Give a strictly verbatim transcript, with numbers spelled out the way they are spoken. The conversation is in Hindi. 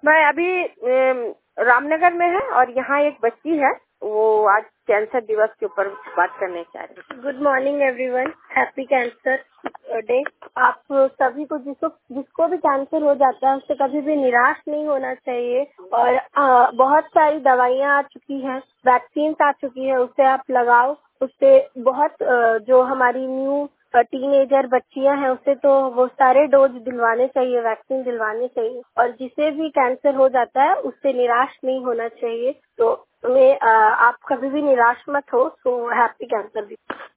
मैं अभी अम, रामनगर में है और यहाँ एक बच्ची है, वो आज कैंसर दिवस के ऊपर बात करने चाह रही है। Good morning everyone, happy cancer day. आप सभी को जिसको जिसको भी कैंसर हो जाता है उससे कभी भी निराश नहीं होना चाहिए। और आ, बहुत सारी दवाइयाँ आ चुकी हैं, वैक्सीन आ चुकी है, उसे आप लगाओ। उससे बहुत आ, जो हमारी न्यू टीनेजर बच्चियां हैं उसे तो वो सारे डोज दिलवाने चाहिए, वैक्सीन दिलवाने चाहिए। और जिसे भी कैंसर हो जाता है उससे निराश नहीं होना चाहिए। तो मैं आप कभी भी निराश मत हो। So happy cancer day.